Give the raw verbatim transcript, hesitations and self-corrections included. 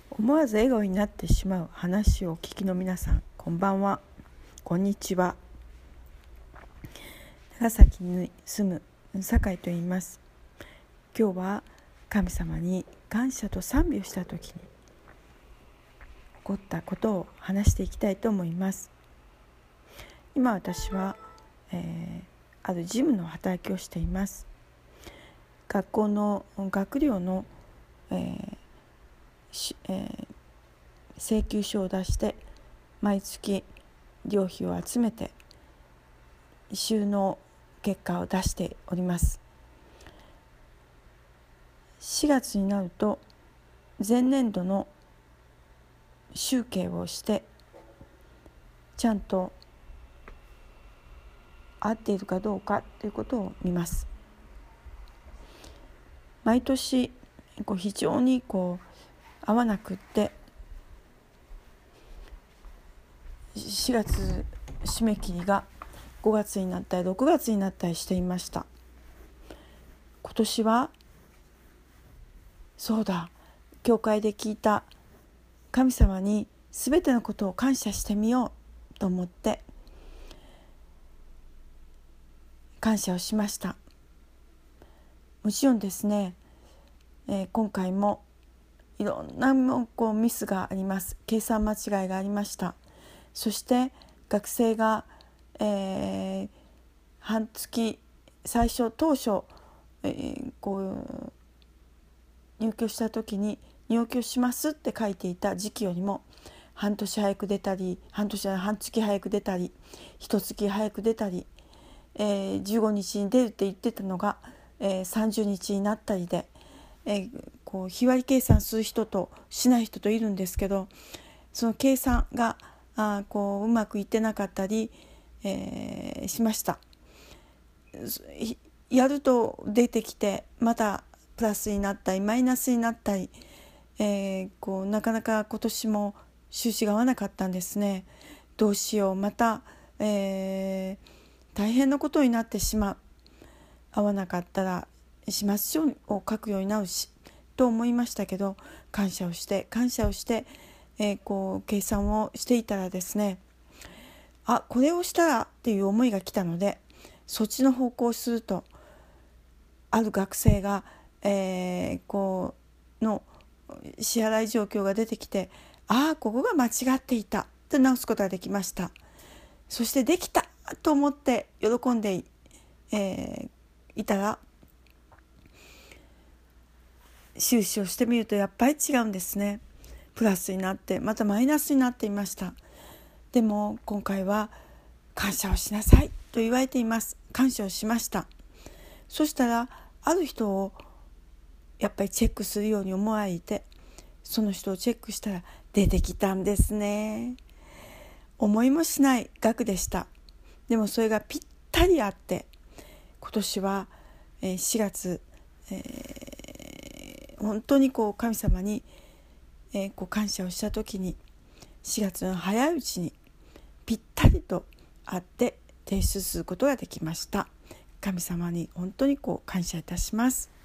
思わず笑顔になってしまう話をお聞きの皆さん、こんばんは、こんにちは。長崎に住む酒井と言います。今日は神様に感謝と賛美をした時に起こったことを話していきたいと思います。今私は、えー、ある事務の働きをしています。学校の学寮の、えーえー、請求書を出して毎月寮費を集めて収納結果を出しております。しがつになると前年度の集計をしてちゃんと合っているかどうかということを見ます。毎年こう非常にこう合わなくってしがつ締め切りがごがつになったりろくがつになったりしていました。今年はそうだ、教会で聞いた神様にすべてのことを感謝してみようと思って感謝をしました。もちろんですね、えー、今回もいろんなこうミスがあります。計算間違いがありました。そして学生が、えー、半月最初当初、えー、こう入居した時に入居しますって書いていた時期よりも半年早く出たり半年半月早く出たり一月早く出たり、えー、じゅうごにちに出るって言ってたのが、えー、さんじゅうにちになったりで、えー、こう日割り計算する人としない人といるんですけど、その計算があこううまくいってなかったり、えー、しました。やると出てきてまたプラスになったりマイナスになったり、えー、こうなかなか今年も収支が合わなかったんですね。どうしよう、また、えー、大変なことになってしまう。合わなかったら始末書を書くようになるしと思いましたけど、感謝をして感謝をして、えー、こう計算をしていたらですね、あこれをしたらっていう思いが来たので、そっちの方向をするとある学生が、えー、こうの支払い状況が出てきて、ああここが間違っていたと直すことができました。そしてできたと思って喜んで、えー、いたら収支をしてみるとやっぱり違うんですね。プラスになってまたマイナスになっていました。でも今回は感謝をしなさいと言われています。感謝をしました。そしたらある人をやっぱりチェックするように思われて、その人をチェックしたら出てきたんですね。思いもしない額でした。でもそれがぴったりあって、今年はしがつ、えー、本当にこう神様に、えー、こう感謝をした時にしがつの早いうちにぴったりとあって提出することができました。神様に本当にこう感謝いたします。